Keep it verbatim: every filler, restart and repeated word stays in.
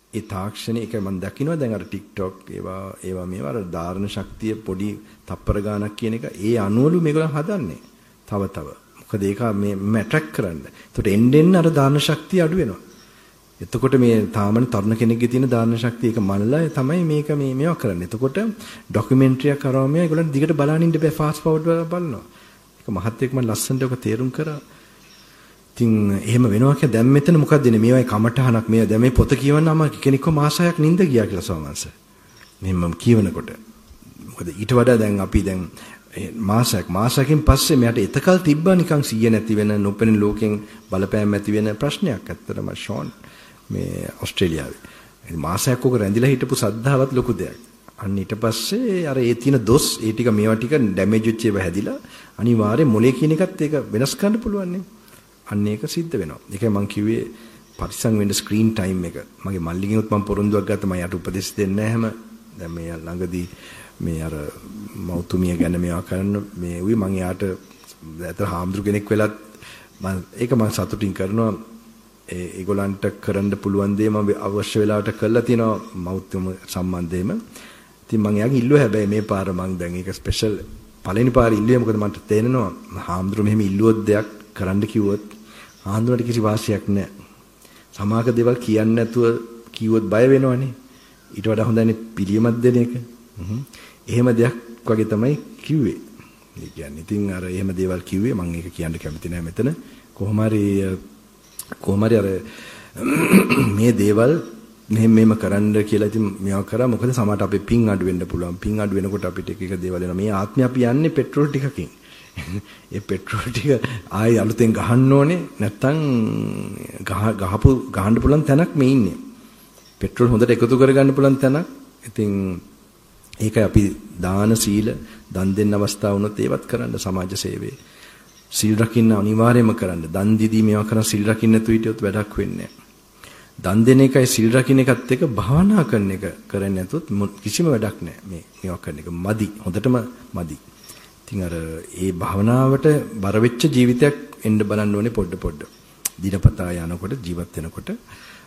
ඒ තාක්ෂණය එක මම දකිනවා දැන් අර TikTok ඒවා ඒවා මේවා අර ධාරණ ශක්තිය පොඩි තප්පර ගානක් කියන එක ඒ අණුවලු මේගොල්ලන් හදන්නේ තව තව මොකද ඒක මේ මැට්‍රැක් කරන්න. ඒකට එන්න එන්න අර ධාරණ ශක්තිය අඩු වෙනවා. එතකොට මේ තාමන තරුණ කෙනෙක්ගේ තියෙන ධාරණ ශක්තිය ඒක මනලා තමයි මේක මේ මේවා කරන්නේ. එතකොට ඩොකියුමෙන්ටරියක් කරාම ඒගොල්ලන් දිගට බලන්න ඉන්න බෑ ෆාස්ට් ෆෝවර්ඩ් බලනවා. ඒක මහත්යෙක් මම ලස්සනට ඔක තේරුම් කරා. ඉතින් එහෙම වෙනවා කියලා දැන් මෙතන මොකක්ද දෙන්නේ මේවයි කමටහනක් මේ දැන් මේ පොත කියවනම කෙනෙක්ව මාසයක් නිින්ද ගියා කියලා සෝමංශ. මෙහෙම කියවනකොට මොකද ඊට වඩා දැන් අපි දැන් මාසයක් මාසයකින් පස්සේ මෙයාට එතකල් තිබ්බා නිකන් සිය නැති වෙන නොපෙනෙන ලෝකෙන් බලපෑම් ඇති වෙන ප්‍රශ්නයක් ඇත්තටම ෂෝන් මේ ඕස්ට්‍රේලියාවේ. මාසයක් ඔක රැඳිලා හිටපු සද්ධාවත් ලොකු දෙයක්. අන්න ඊට පස්සේ අර ඒ තියෙන දොස් ඒ ටික මේවා ටික ඩැමේජ් වෙච්ච ඒවා හැදිලා අනිවාර්යෙන් මොලේ කියන එකත් ඒක වෙනස් කරන්න පුළුවන් නේ. අන්න ඒක සිද්ධ වෙනවා. ඒකයි මම කිව්වේ පරිසං වෙන්න ස්ක්‍රීන් ටයිම් එක. මගේ මල්ලිගෙනුත් මම පොරොන්දුවක් ගත්තා මම යාට උපදෙස් දෙන්නේ නැහැ හැම. දැන් මේ ළඟදී මේ අර මෞතුමිය ගැන මේවා කරන්න මේ උයි මම යාට ඇතර හාමුදුරු කෙනෙක් වෙලත් මම ඒක මම සතුටින් කරනවා. ඒ ඒගොල්ලන්ට කරන්න පුළුවන් දේ මම අවශ්‍ය වෙලාවට කරලා තියෙනවා මෞතුම සම්බන්ධයෙන්ම. ඉතින් මම යාගෙන් ඉල්ලුවා හැබැයි මේ පාර මම දැන් ඒක ස්පෙෂල් පළවෙනි පාර ඉල්ලුවේ මොකද මට තේරෙනවා හාමුදුරු මෙහෙම ඉල්ලුවොත් දෙයක් කරන්න කිව්වොත් ආන්දරට කිසි වාසියක් නැහැ. සමාක දේවල් කියන්නේ නැතුව කිව්වොත් බය වෙනවනේ. ඊට වඩා හොඳනේ පිළියමක් දෙන එක. එහෙම දෙයක් වගේ තමයි කිව්වේ. ඒ කියන්නේ ඉතින් අර එහෙම දේවල් කිව්වේ මම ඒක කියන්න කැමති නැහැ මෙතන. කොහොම හරි කොහොම හරි අර මේ දේවල් මෙහෙම මෙහෙම කරන්න කියලා ඉතින් මේවා කරා මොකද සමහරට අපේ පිං අඩු වෙන්න පුළුවන්. පිං අඩු වෙනකොට අපිට එක එක දේවල් එනවා. මේ ආත්මය අපි යන්නේ පෙට්‍රෝල් ටිකකින්. ඒ පෙට්‍රෝල් ටික ආයි අලුතෙන් ගහන්න ඕනේ නැත්තම් ගහපු ගහන්න පුළුවන් තැනක් මේ ඉන්නේ. පෙට්‍රෝල් හොඳට එකතු කරගන්න පුළුවන් තැනක්. ඉතින් ඒකයි අපි දාන සීල දන් දෙන්න අවස්ථාව වුණොත් ඒවත් කරන්න සමාජ සේවයේ. සීල් රකින්න අනිවාර්යයෙන්ම කරන්න. දන් දීදී මේවා කරන් සීල් රකින්න නැතුව හිටියොත් වැඩක් වෙන්නේ නැහැ. දන් දෙන එකයි සීල් රකින්න එකත් එක භාවනා කරන එක කරන්නේ නැතුවත් කිසිම වැඩක් නැහැ. මේ මේවා කරන එක මදි. හොඳටම මදි. ඉතින් අර ඒ භාවනාවට බර වෙච්ච ජීවිතයක් එන්න බලන්න ඕනේ පොඩ පොඩ. දිනපතා යනකොට ජීවත් වෙනකොට